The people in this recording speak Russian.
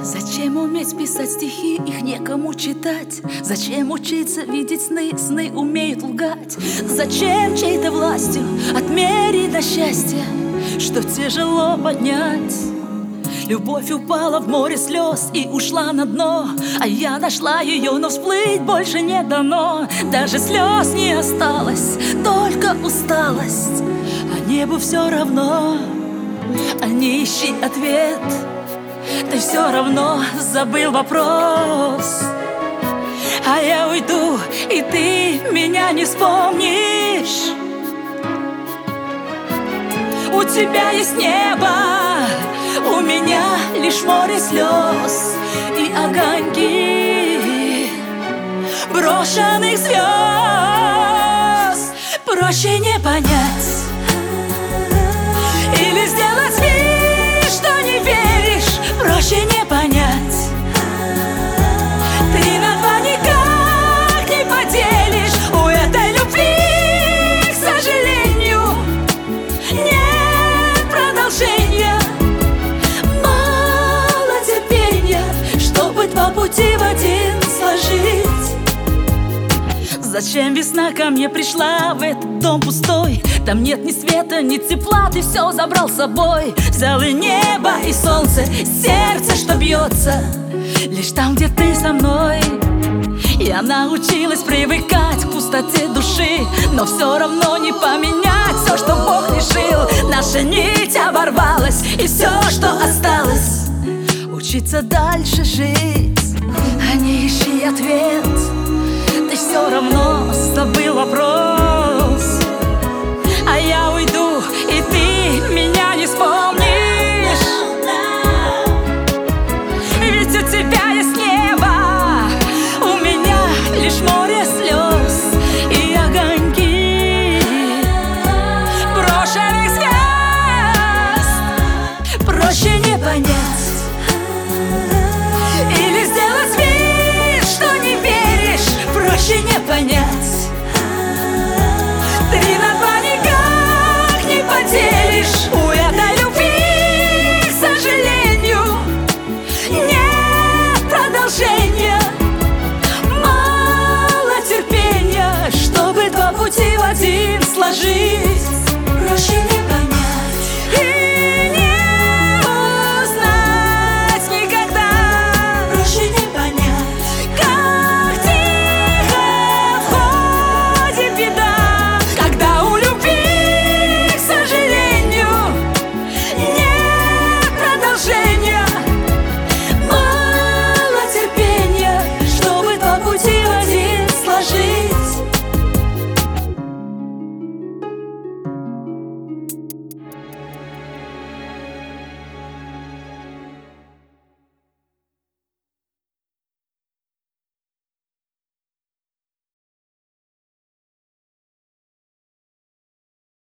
Зачем уметь писать стихи, их некому читать? Зачем учиться видеть сны, сны умеют лгать? Зачем чьей-то властью отмерить до счастья, что тяжело поднять? Любовь упала в море слез и ушла на дно, а я нашла ее, но всплыть больше не дано. Даже слез не осталось, только усталость, а небу все равно. А не ищи ответ, ты все равно забыл вопрос. А я уйду, и ты меня не вспомнишь. У тебя есть небо, у меня лишь море слез и огоньки брошенных звезд. Проще не понять или сделать вид, что не веришь. Проще не понять. Ты на два никак не поделишь. У этой любви, к сожалению, нет продолжения. Мало терпения, чтобы два пути в один сложить. Зачем весна ко мне пришла в этот дом пустой? Там нет ни света, ни тепла, ты все забрал с собой. Взял и небо, и солнце, сердце, что бьется лишь там, где ты со мной. Я научилась привыкать к пустоте души, но все равно не поменять все, что Бог решил. Наша нить оборвалась, и все, что осталось, учиться дальше жить. А не ищи ответ, ты все равно забыл вопрос.